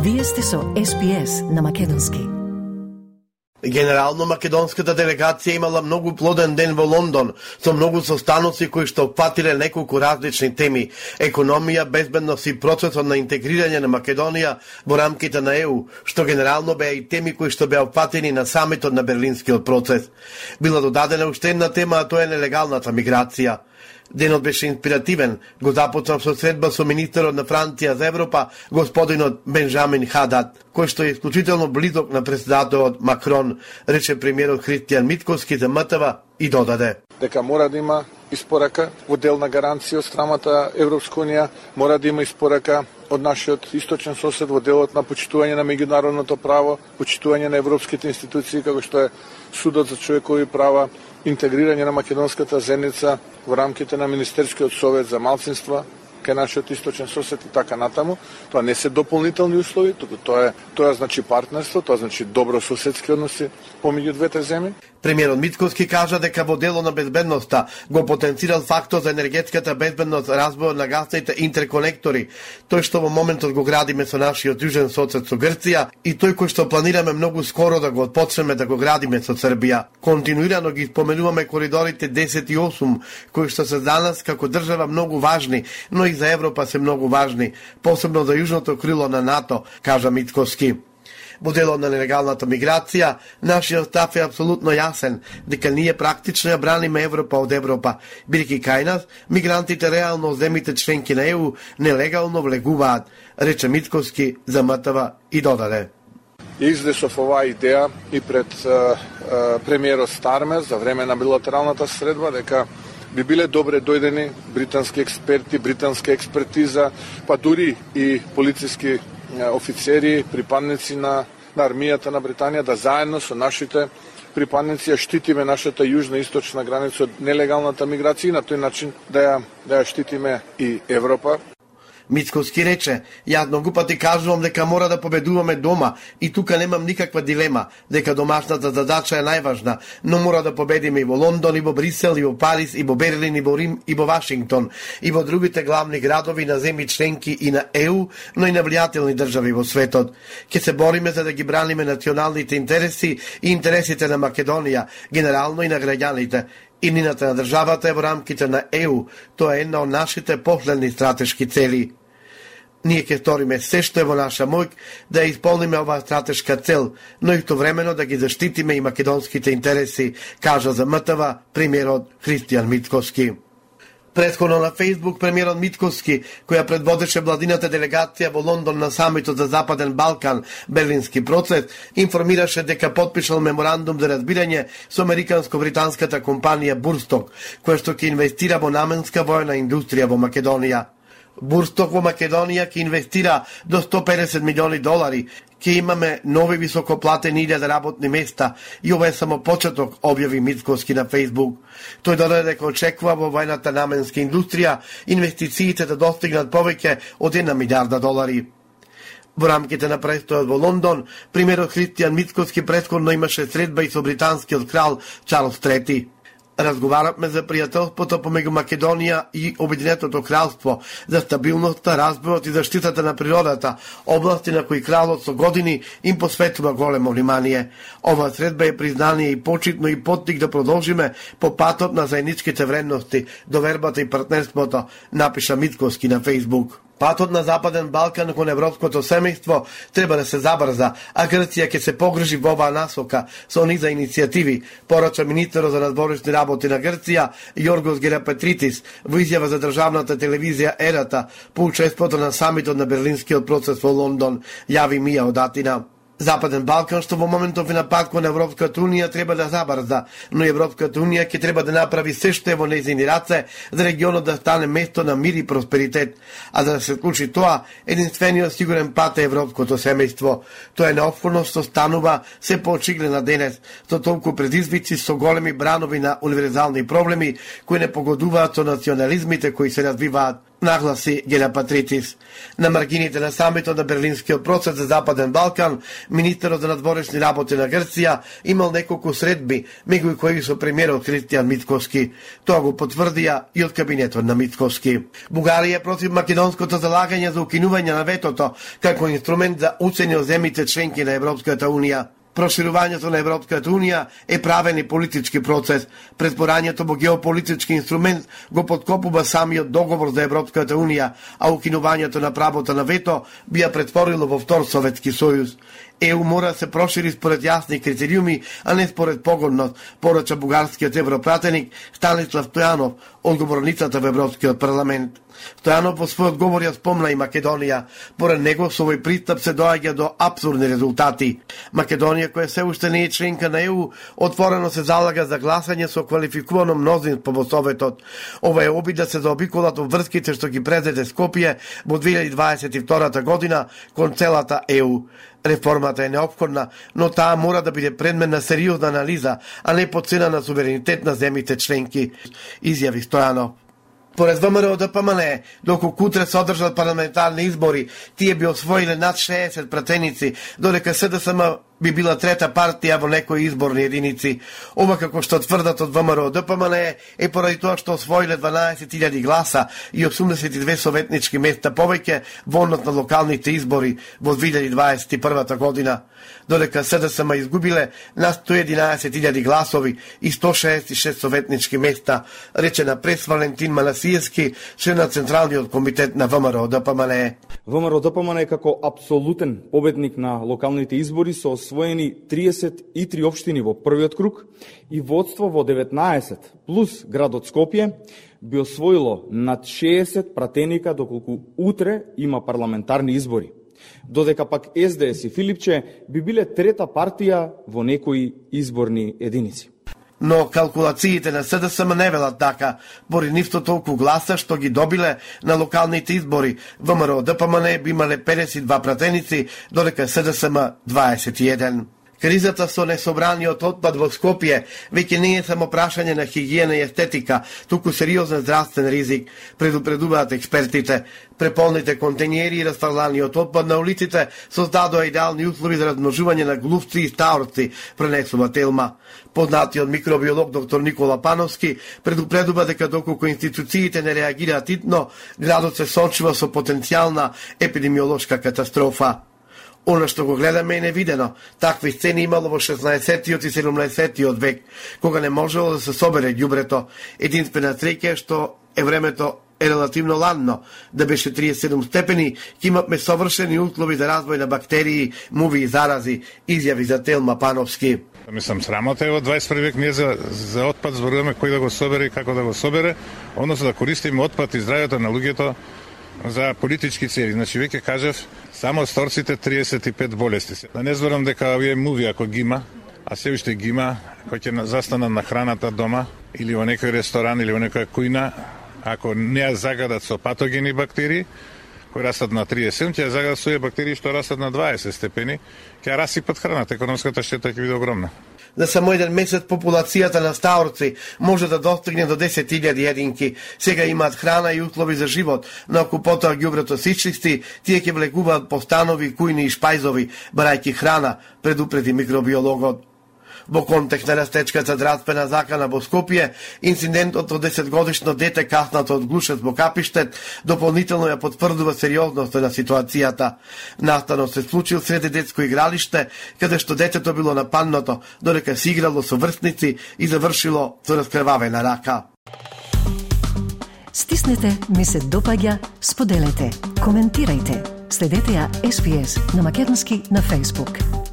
Вие сте со SPS на македонски. Генерално македонската делегација имала многу плоден ден во Лондон, со многу состаноци кои што опфатиле неколку различни теми: економија, безбедност и процесот на интегрирање на Македонија во рамките на ЕУ, што генерално беа и теми кои што беа опфатени на самитот на Берлинскиот процес. Била додадена уште една тема, а тоа е нелегалната миграција. Денот беше инспиративен. Го започнав со средба со министерот на Франција за Европа, господинот Бенжамин Хадад, кој што е исклучително близок на председателот Макрон, рече премиерот Христијан Мицкоски за МТВ и додаде дека мора да има испорака во дел на гаранција од страмата Европска унија, мора да има испорака од нашиот источен сосед во делот на почитување на меѓународното право, почитување на европските институции како што е Судот за човекови права, интегрирање на македонската заедница во рамките на Министерскиот совет за малцинства кај нашиот источен сосед и така натаму. Тоа не се дополнителни услови, туку тоа значи партнерство, тоа значи добро соседски односи помеѓу двете земји. Премиерот Мицкоски кажа дека во дело на безбедноста го потенцирал фактор за енергетската безбедност разбојот на гасните интерконектори, тој што во моментот го градиме со нашиот јужен сосед со Грција и тој кој што планираме многу скоро да го почнеме да го градиме со Србија. Континуирано ги споменуваме коридорите 10 и 8, кои што се за нас како држава многу важни, но и за Европа се многу важни, посебно за јужното крило на НАТО, кажа Мицкоски. Во делот на нелегалната миграција, нашиот став е апсолутно јасен, дека ние практично ја браниме Европа од Европа, бидејќи кај нас мигрантите реално од земјите членки на ЕУ нелегално влегуваат, рече Мицкоски за МТВ и додаде. Изнесов оваа идеја и пред премиерот Стармер за време на билатералната средба, дека би биле добре дојдени британски експерти, британска експертиза, па дури и полициски офицери, припадници на армијата на Британија, да заедно со нашите припадници ја штитиме нашата јужна и источна граница од нелегалната миграција и на тој начин да ја штитиме и Европа. Мицкоски рече: јас многу пати кажувам дека мора да победуваме дома и тука немам никаква дилема, дека домашната задача е најважна, но мора да победиме и во Лондон, и во Брисел, и во Париз, и во Берлин, и во Рим, и во Вашингтон, и во другите главни градови на земји членки и на ЕУ, но и на влијателни држави во светот. Ќе се бориме за да ги браниме националните интереси и интересите на Македонија, генерално и на граѓаните. Иднината на државата е во рамките на ЕУ, тоа е една од нашите последни стратешки цели. Ние ќе сториме се што е во наша моќ да ја исполниме оваа стратешка цел, но истовремено да ги заштитиме и македонските интереси, кажа за МТВ премиерот Христијан Мицкоски. Претходно на Фейсбук премиерот Мицкоски, која предводеше владината делегација во Лондон на самитот за Западен Балкан, Берлински процес, информираше дека потпишал меморандум за разбирање со американско-британската компанија Бурсток, која што ќе инвестира во наменска војна индустрија во Македонија. Бурсток во Македонија ќе инвестира до $150 милиони, ќе имаме нови високоплатени 1000 работни места и ова е само почеток, објави Мицкоски на Фейсбук. Тој додаде дека очекува во војната наменска индустрија инвестициите да достигнат повеќе од $1 милијарда. Во рамките на престојот во Лондон, премиерот Христијан Мицкоски претходно имаше средба и со британскиот крал Чарлс III. Разговаравме за пријателството помеѓу Македонија и Обединетото кралство, за стабилноста, разбојот и заштитата на природата, области на кои кралот со години им посветува големо внимание. Ова средба е признание и почитно и поттик да продолжиме по патот на заедничките вредности, довербата и партнерството, напиша Мицкоски на Фейсбук. Патот на Западен Балкан кон европското семејство треба да се забрза, а Грција ќе се погрижи во оваа насока со низа иницијативи, порача министерот за надворешни работи на Грција Јоргос Герапетритис во изјава за државната телевизија Ерата по учеството на самитот на Берлинскиот процес во Лондон, јави Мија од Атина. Западен Балкан, што во моментов е на пат кон Европската унија, треба да забрза, но Европската унија ќе треба да направи се што е во нејзини раце за регионот да стане место на мир и просперитет. А за да се случи тоа, единствениот сигурен пат е европското семејство. Тоа е неопходно што станува се поочигледно денес, со толку предизвици, со големи бранови на универзални проблеми кои не погодуваат со национализмите кои се развиваат нагласи Гена Патритис. На маргините на самитот на Берлинскиот процес за Западен Балкан, министерот за надворешни работи на Грција имал неколку средби, меѓу кои со премиерот Христијан Мицкоски. Тоа го потврдија и од кабинетот на Мицкоски. Бугарија против македонското залагање за укинување на ветото како инструмент за уцење од земјите членки на Европската унија. Проширувањето на Европската унија е правен и политички процес. Претворањето во геополитички инструмент го подкопува самиот договор за Европската унија, а укинувањето на правото на вето би ја претворило во втор Советски сојуз. ЕУ мора да се прошири според јасни критериуми, а не според погодност, порача бугарскиот европратеник Станислав Стојанов, одговорницата во Европскиот парламент. Стојанов во својот говор ја спомна и Македонија. Поред него со овој пристап се доаѓа до апсурдни резултати. Македонија, која се уште не е членка на ЕУ, отворено се залага за гласање со квалификувано мнозинство во Советот. Ова е обид да се заобиколат врските што ги презеде Скопје во 2022 година кон целата ЕУ. Реформата е неопходна, но таа мора да биде предмет на сериозна анализа, а не по цена на суверенитет на земјите членки, изјави Стојанов. Поред ВМРО ДПМН, доколку утре се одржат парламентарни избори, тие би освоиле над 60 пратеници, додека СДСМ би била трета партија во некои изборни единици. Ова, како што тврдат од ВМРО ДПМН, е поради тоа што освоиле 12.000 гласа и 82 советнички места повеќе во однос на локалните избори во 2021 година, додека СДСМ изгубиле на 111.000 гласови и 166 советнички места, рече на прес Валентин Манасиевски, член на Централниот комитет на ВМРО ДПМН. ВМРО ДПМН како апсолутен победник на локалните избори со освоени 33 општини во првиот круг и водство во 19 плюс градот Скопје би освоило над 60 пратеника доколку утре има парламентарни избори. Додека пак СДС и Филипче би биле трета партија во некои изборни единици. Но калкулациите на СДСМ не велат така. Поради нивто толку гласа што ги добиле на локалните избори, ВМРО ДПМН би имале 52 пратеници, додека СДСМ 21. Кризата со несобраниот отпад во Скопје веќе не е само прашање на хигиена и естетика, туку сериозен здравствен ризик, предупредуваат експертите. Преполните контењери и расфрланиот отпад на улиците создадоа идеални услови за размножување на глувци и стаорци, пренесува Телма. Познатиот микробиолог доктор Никола Пановски предупредува дека доколку институциите не реагираат итно, градот се соочува со потенцијална епидемиолошка катастрофа. Оно што го гледаме е невидено. Такви сцени имало во 16-тиот и 17-тиот век, кога не можело да се собере ѓубрето. Единствена среќа е што времето е релативно ладно, да беше 37 степени, ќе имаме совршени услови за развој на бактерии, муви и зарази, изјави за Телма Пановски. Мислам, срамота е во 21 век, ние за отпад зборуваме кој да го собере и како да го собере, односно да користиме отпад и здравјето на луѓето за политички цели. Значи, веќе кажав, само сторците 35 болести. Да не зборам дека овие муви, ако ги има, а се уште ги има, кој ќе застанат на храната дома, или во некој ресторан, или во некоја кујна, ако не ја загадат со патогени бактерии, кои растат на 37, ќе ја загадат со бактерии што растат на 20 степени, ќе ја расипат храната, економската штета ќе биде огромна. За само еден месец популацијата на стаорци може да достигне до 10.000 единки. Сега имаат храна и услови за живот, но ако потоа ѓубрето се исчисти, тие ќе влегуваат по станови, кујни и шпајзови, барајќи храна, предупреди микробиологот. Во контекст на растечката здравствена закана во Скопје, инцидентот од 10-годишно дете каснато од глушец во Капиштет дополнително ја потврдува сериозноста на ситуацијата. Настанот се случил среде детско игралиште, каде што детето било нападнато, додека се играло со врсници и завршило со раскрвавена рака. Стиснете, ми се допаѓа, споделете, коментирајте. Следете ја SPS на Македонски на Facebook.